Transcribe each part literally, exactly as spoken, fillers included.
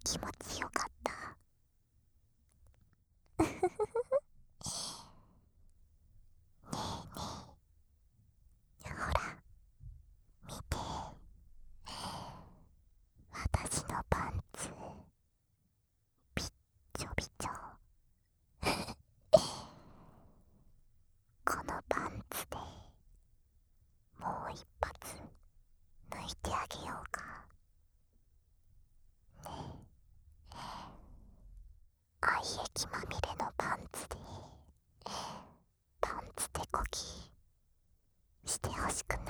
気持ちよかった。ねえねえ、ほら見て、私のパンツびっちょびちょ。このパンツでもう一発抜いてあげようかね。愛液まみれのパンツでパンツ手こぎしてほしくない？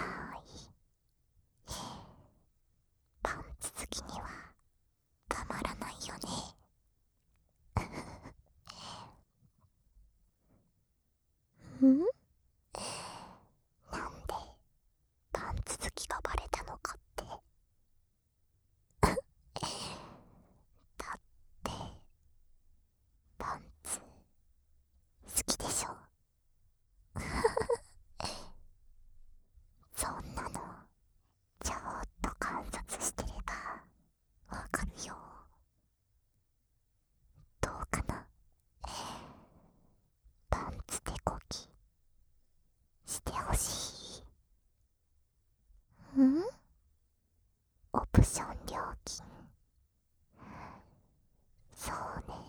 パンツ好きにはたまらないよね。ん？なんでパンツ好きがバレたのかって。だってパンツ好きでしょ。そんなのちょっと観察してればわかるよ。どうかな。パンツ手こぎしてほしい。ん？オプション料金。そうね。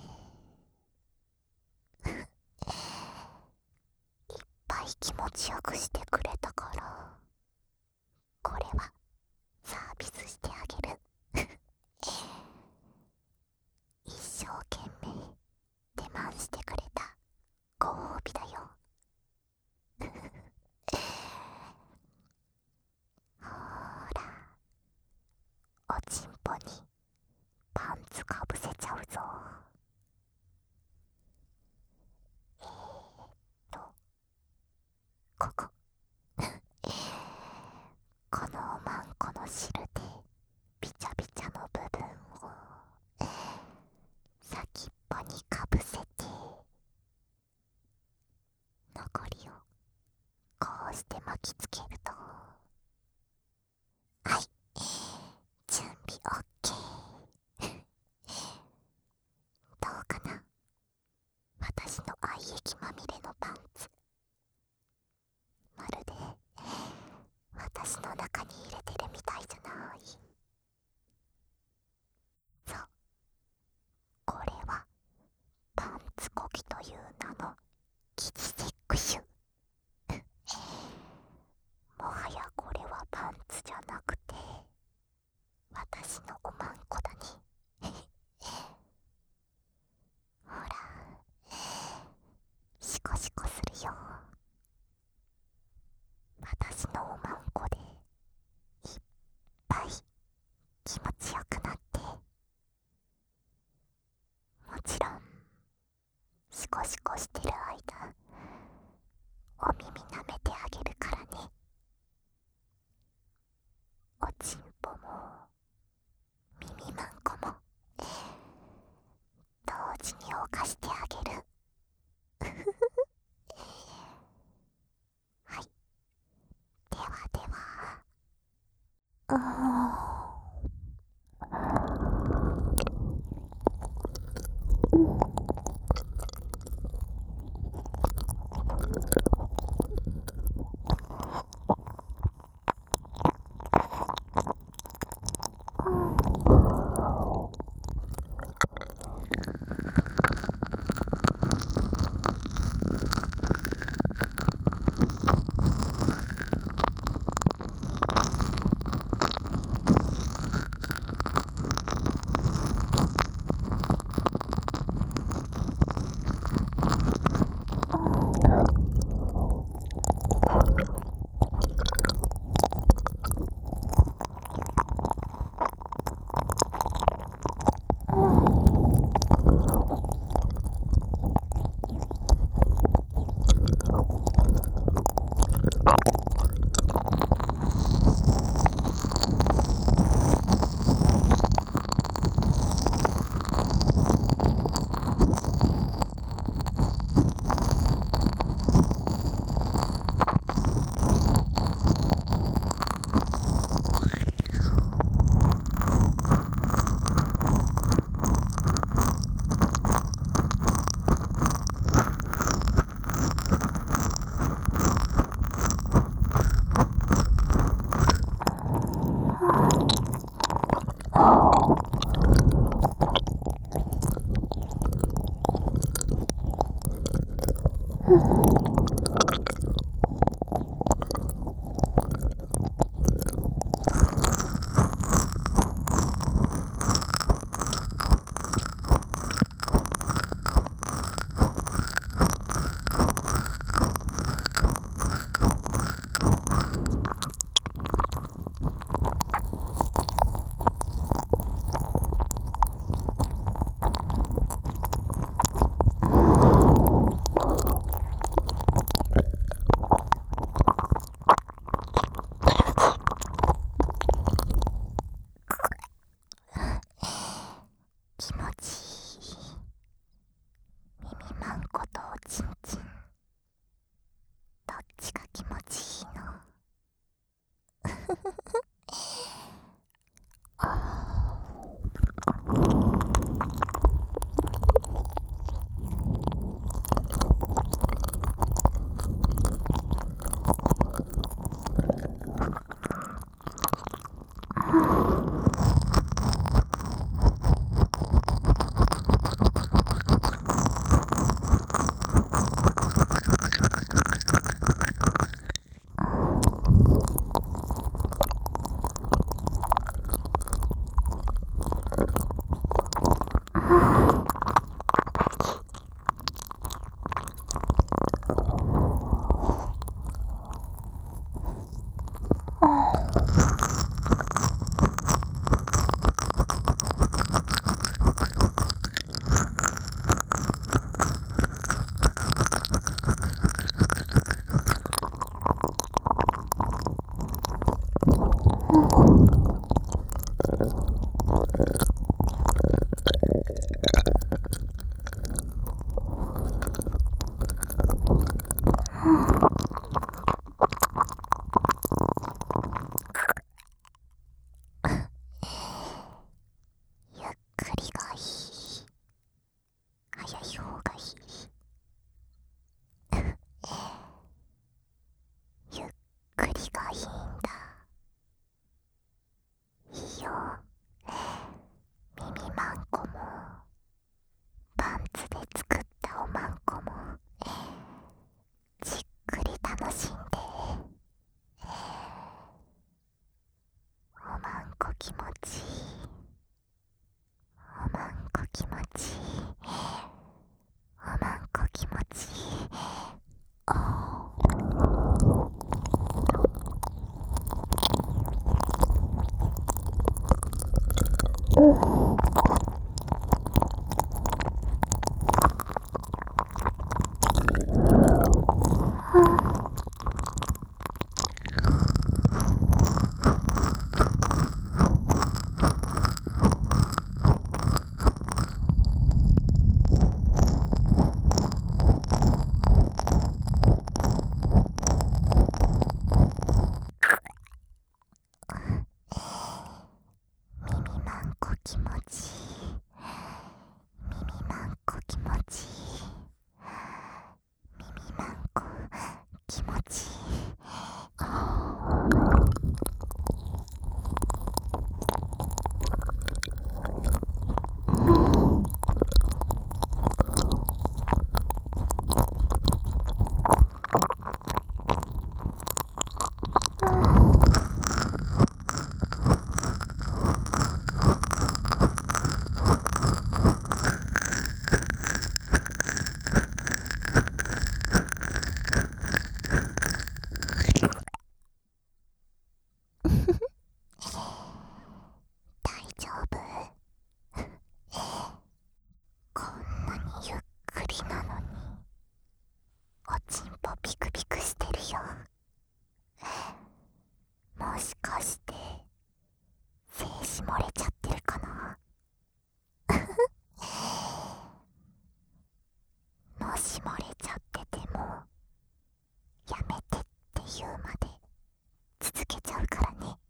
いっぱい気持ちよくしてくれたからこれはサービスしてあげる。一生懸命手間してくれたご褒美だよ。ほーら、おちんぽにパンツかぶせちゃうぞ。えーっとこここのおまんこの汁でびちゃびちゃの部分を先っぽにかぶせて、残りをこうして巻きつけると、はい、準備 OK。 どうかな。私の愛液まみれのパンツ、まるで私の中に入れてるみたいじゃない？そう、これはパンツこぎという名のキジセックシュ。もはやこれはパンツじゃなくて私のおまんこだね。ほら、シコシコするよ。私のおまんこでいっぱい気持ちよくなって、もちろんシコシコしてる間お耳舐めてあげるからね。おちんぽも耳まんこも同時に犯してあげる。はい、ではでは。あ気持ちいい。耳まんことおちんちん、どっちが気持ちいいの？ゆっくりがいい。早い方がいい。ゆっくりがいいんだ。いいよ。耳まんこもパンツで作ったおまんこもじっくり楽しんで。おまんこ気持ちいい。おまんこ気持ちいい。おまんこ気持ちいい。お耳まんこ気持ちいい。耳まんこ気持ちいい。耳まんこ気持ちいい。大丈夫？こんなにゆっくりなのにおちんぽピクピクしてるよ。もしかして精子漏れちゃってるかな？もし漏れちゃっててもやめてって言うまで続けちゃうからね。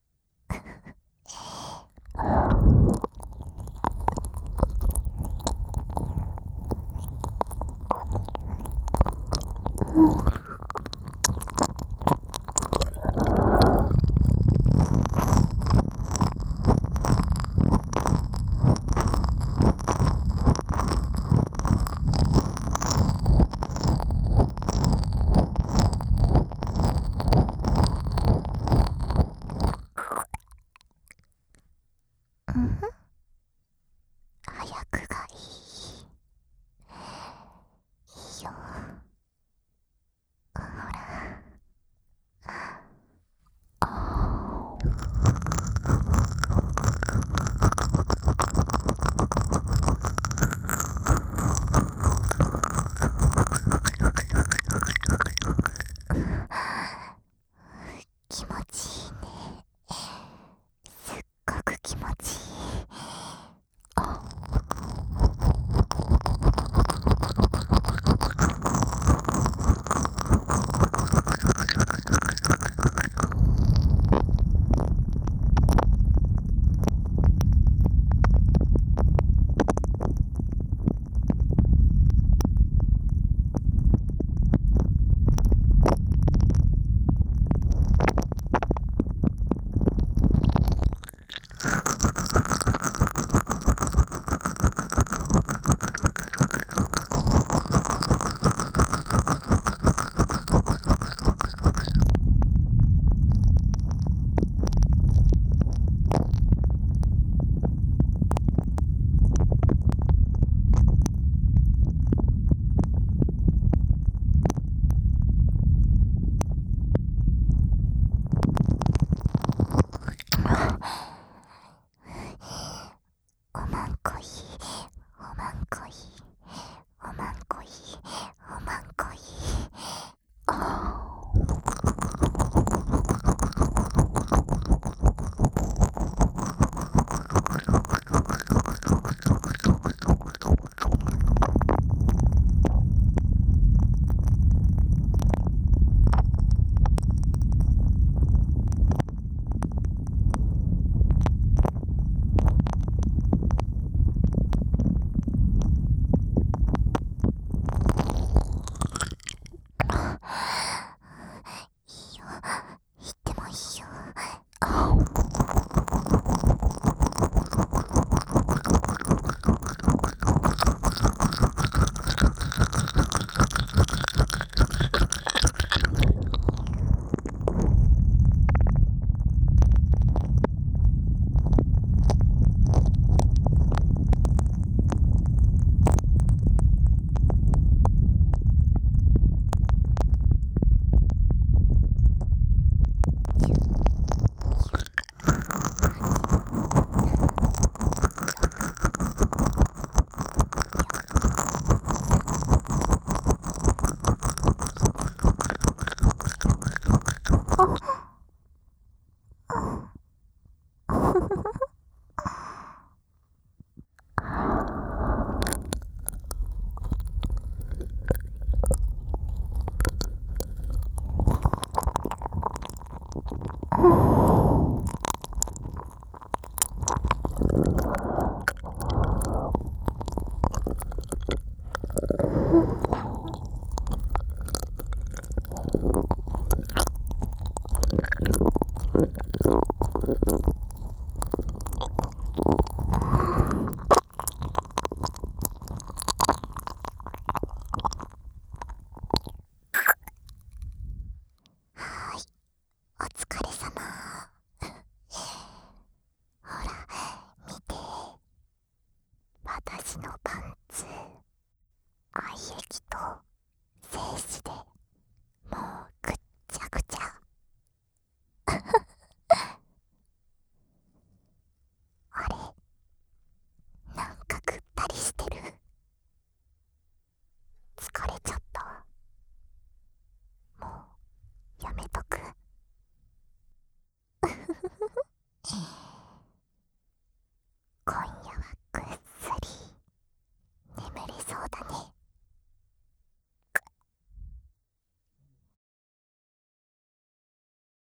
うんふん、早くがいい。いいよ。ほら。気持ちいいね。すっごく気持ちいい。あ私のパンツ愛液と精子でもうぐっちゃぐちゃ。あれ、なんかぐったりしてる。疲れちゃったわ。もうやめとく。